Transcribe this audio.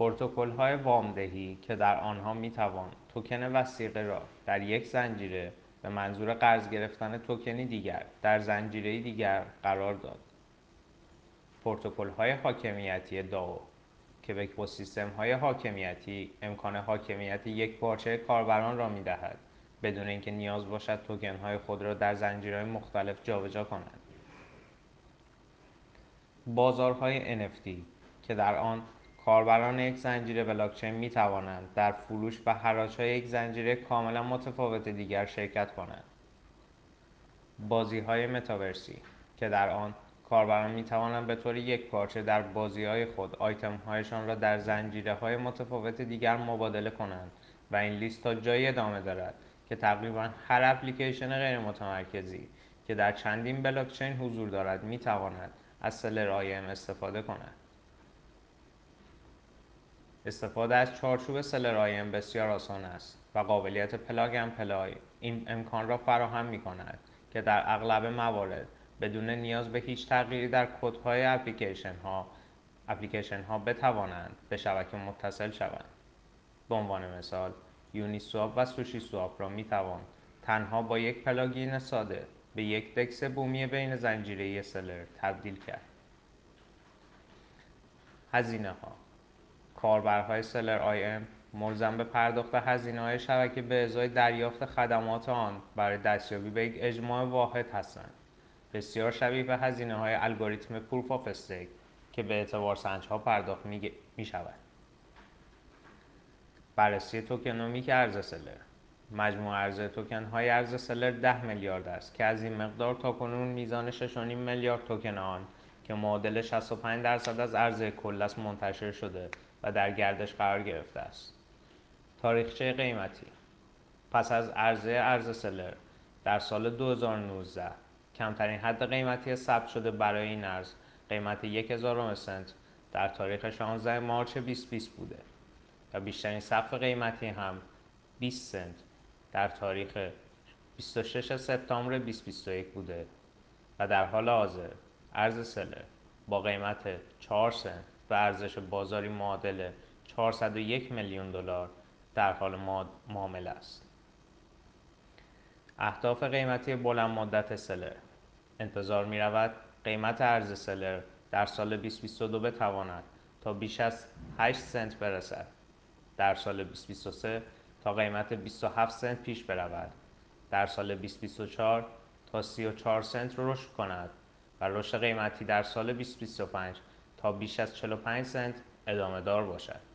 پروتکل‌های وام‌دهی که در آنها می‌توان توکن وثیقه را در یک زنجیره به منظور قرض گرفتن توکنی دیگر در زنجیره دیگر قرار داد. پروتکل‌های حاکمیتی داو که به اکوسیستم‌های حاکمیتی امکان حاکمیت یکپارچه کاربران را می‌دهد بدون اینکه نیاز باشد توکن‌های خود را در زنجیرهای مختلف جابجا کنند. بازارهای NFT که در آن کاربران یک زنجیره بلاکچین می توانند در فروش و حراج‌های یک زنجیره کاملا متفاوت دیگر شرکت کنند. بازی‌های متاورسی که در آن کاربران می توانند به طور یکپارچه در بازی‌های خود آیتم‌هایشان را در زنجیره‌های متفاوت دیگر مبادله کنند و این لیست تا جایی ادامه دارد که تقریباً هر اپلیکیشن غیر متمرکزی که در چندین بلاکچین حضور دارد می تواند از سلر آیم استفاده کند. استفاده از چارچوب سلر آیم بسیار آسان است و قابلیت پلاگ اند پلای این امکان را فراهم می کند که در اغلب موارد بدون نیاز به هیچ تغییری در کدهای اپلیکیشن ها بتوانند به شبکه متصل شوند. به عنوان مثال یونی سواب و سوشی سواب را می توان تنها با یک پلاگین ساده به یک دکس بومی بین زنجیره سلر تبدیل کرد. هزینه ها کاربرهای سلر آیم ملزم به پرداخت هزینه‌های شبکه به ازای دریافت خدمات آن برای دستیابی به یک اجماع واحد هستند، بسیار شبیه به هزینه‌های الگوریتم پروف آف استیک که به اعتبار سنج‌ها پرداخت می‌شود. بررسی توکنومیک ارز سلر مجموع عرضه توکن‌های ارز سلر 10 میلیارد است که از این مقدار تاکنون میزان 6.5 میلیارد توکن آن که معادل 65% از عرضه کل است منتشر شده و در گردش قرار گرفته است. تاریخچه قیمتی پس از عرضه ارز سلر در سال 2019 کمترین حد قیمتی ثبت شده برای این ارز قیمت 1000 سنت در تاریخ 16 مارس 2020 بوده و بیشترین سقف قیمتی هم 20 سنت در تاریخ 26 سپتامبر 2021 بوده و در حال حاضر ارز سلر با قیمت 4 سنت و ارزش بازاری معادل 401 میلیون دلار در حال معامله است. اهداف قیمتی بلند مدت سلر انتظار می رود قیمت ارز سلر در سال 2022 بتواند تا بیش از 8 سنت برسد، در سال 2023 تا قیمت 27 سنت پیش برود، در سال 2024 تا 34 سنت رشد کند و رشد قیمتی در سال 2025 تا بیش از 45 سنت ادامه دار باشد.